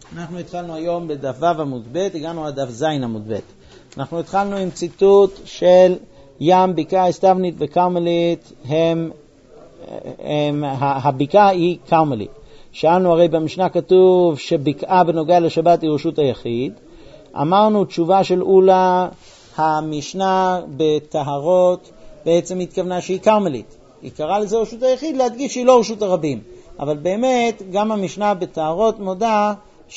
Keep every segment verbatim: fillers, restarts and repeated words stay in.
אנחנו התחלנו היום בדף ו' עמוד ב', הגענו עד דף ז' עמוד ב'. אנחנו התחלנו עם ציטוט של ים, בקעה, אסתבנית וכרמלית, הם, הם, הבקעה היא כרמלית. שאלנו הרי במשנה כתוב שבקעה בנוגע לשבת היא רשות היחיד. אמרנו תשובה של אולה, המשנה בטהרות בעצם התכוונה שהיא כרמלית. היא קראה לזה רשות היחיד להדגיש שהיא לא רשות הרבים. אבל באמת גם המשנה בטהרות מודה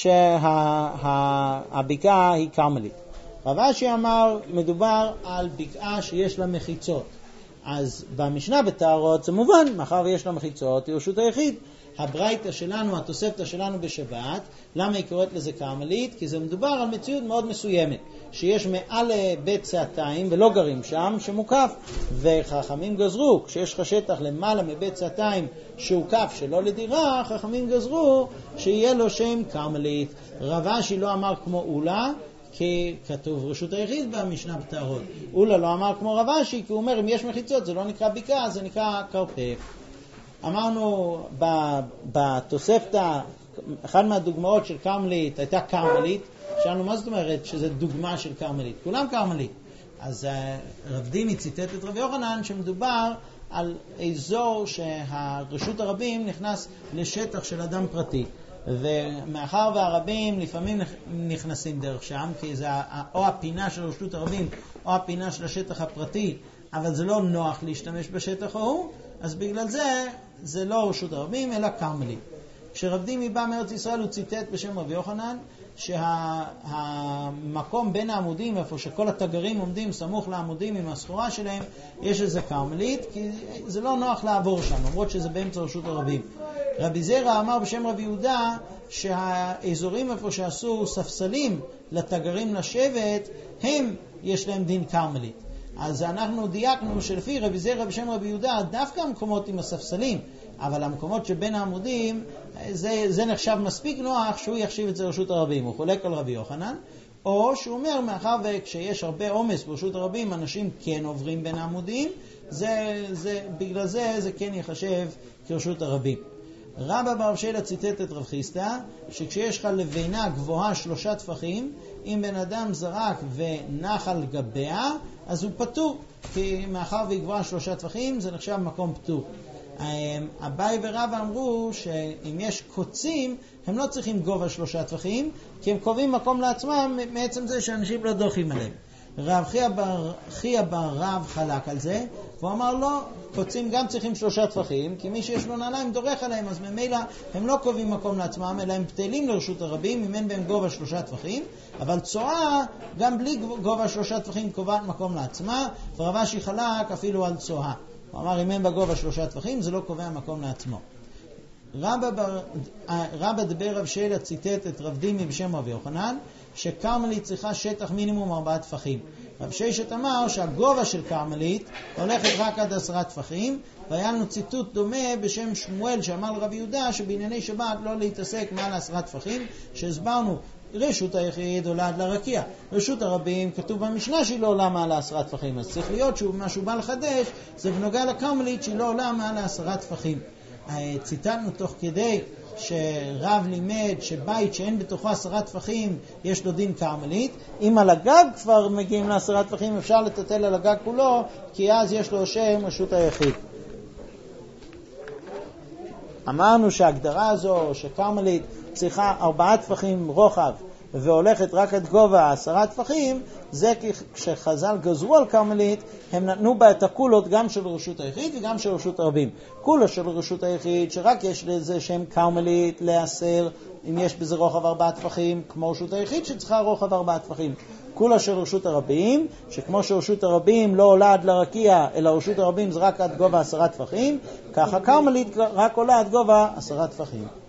שהבקעה היא כרמלית. רב אשי אמר מדובר על בקעה שיש לה מחיצות. אז במשנה בטהרות זה מובן, מאחר ויש לה מחיצות היא רשות היחיד. הברייתא שלנו, התוספתא שלנו בשבת, למה היא קוראת לזה כרמלית? כי זה מדובר על מציאות מאוד מסוימת, שיש מעל בית צעתיים ולא גרים שם, שמוקף, וחכמים גזרו, כשיש לך שטח למעלה מבית צעתיים שהוקף שלא לדירה, חכמים גזרו שיהיה לו שם כרמלית. רב אשי לא אמר כמו אולה, כי כתוב רשות היחיד במשנה בטהרות. אולה לא אמר כמו רב אשי, כי הוא אומר אם יש מחיצות זה לא נקרא בקעה, זה נקרא כרפף. אמרנו בתוספתא, אחד מהדוגמאות של כרמלית הייתה כרמלית. שאלנו מה זאת אומרת שזה דוגמה של כרמלית? כולם כרמלית. אז רב דימי ציטט את רבי יוחנן שמדובר על אזור שהרשות הרבים נכנס לשטח של אדם פרטי. ומאחר והרבים לפעמים נכנסים דרך שם, כי זה או הפינה של רשות הרבים או הפינה של השטח הפרטי, אבל זה לא נוח להשתמש בשטח ההוא, אז בגלל זה זה לא רשות הרבים אלא כרמלית. כשרב דימי בא מארץ ישראל הוא ציטט בשם רבי יוחנן שהמקום בין העמודים, איפה שכל התגרים עומדים סמוך לעמודים עם הסחורה שלהם, יש איזה כרמלית, כי זה לא נוח לעבור שם, למרות שזה באמצע רשות הרבים. רבי זרע אמר בשם רבי יהודה שהאזורים איפה שעשו ספסלים לתגרים לשבת, הם יש להם דין כרמלית. אז אנחנו דייקנו שלפי רבי זרע בשם רבי יהודה, דווקא המקומות עם הספסלים, אבל המקומות שבין העמודים, זה, זה נחשב מספיק נוח שהוא יחשיב את זה רשות הרבים. הוא חולק על רבי יוחנן, או שהוא אומר, מאחר וכשיש הרבה עומס ברשות הרבים, אנשים כן עוברים בין העמודים, זה, זה, בגלל זה זה כן יחשב כרשות הרבים. רבא בר שילה ציטט את רב חיסדא, שכשיש לך לבינה גבוהה שלושה טפחים, אם בן אדם זרק ונח על גביה, אז הוא פטור, כי מאחר והיא גבוהה שלושה טפחים, זה נחשב מקום פטור. אביי ורבא אמרו שאם יש קוצים, הם לא צריכים גובה שלושה טפחים, כי הם קובעים מקום לעצמם מעצם זה שאנשים לא דוחים עליהם. רב חייא בר, חייא בר רב חלק על זה, והוא אמר לא, קוצים גם צריכים שלושה טפחים, כי מי שיש לו נעליים דורך עליהם, אז ממילא הם לא קובעים מקום לעצמם, אלא הם פתלים לרשות הרבים, אם אין בהם גובה שלושה טפחים, אבל צועה, גם בלי גובה שלושה טפחים, קובעת מקום לעצמה, ורב אשי חלק אפילו על צועה. הוא אמר, אם אין בגובה שלושה טפחים, זה לא קובע מקום לעצמו. רבא, בר, רבא דבר רב שילה ציטט את רב דימי בשם רבי יוחנן, שכרמלית צריכה שטח מינימום ארבעה טפחים. רב ששת אמר שהגובה של כרמלית הולכת רק עד עשרה טפחים, והיה לנו ציטוט דומה בשם שמואל שאמר לרב יהודה שבענייני שבת לא להתעסק מעל עשרה טפחים, שהסברנו רשות היחיד עולה עד לרקיע. רשות הרבים כתוב במשנה שהיא לא עולה מעל עשרה טפחים, אז צריך להיות שמה שהוא בא לחדש זה בנוגע לכרמלית שהיא לא עולה מעל עשרה טפחים. ציטטנו תוך כדי שרב לימד שבית שאין בתוכו עשרה טפחים יש לו דין כרמלית. אם על הגג כבר מגיעים לעשרה טפחים אפשר לטטל על הגג כולו, כי אז יש לו שם רשות היחיד. אמרנו שההגדרה הזו שכרמלית צריכה ארבעה טפחים רוחב והולכת רק עד גובה עשרה טפחים, זה כשחז"ל גזרו על כרמלית הם נתנו בה את הקולות גם של רשות היחיד וגם של רשות הרבים. קולה של רשות היחיד שרק יש לזה שם כרמלית לעשר אם יש בזה רוחב ארבעה טפחים, כמו רשות היחיד שצריכה רוחב ארבעה טפחים. קולה של רשות הרבים שכמו שרשות הרבים לא עולה עד לרקיע אלא רשות הרבים זה רק עד גובה עשרה טפחים, ככה כרמלית רק עולה עד גובה עשרה טפחים.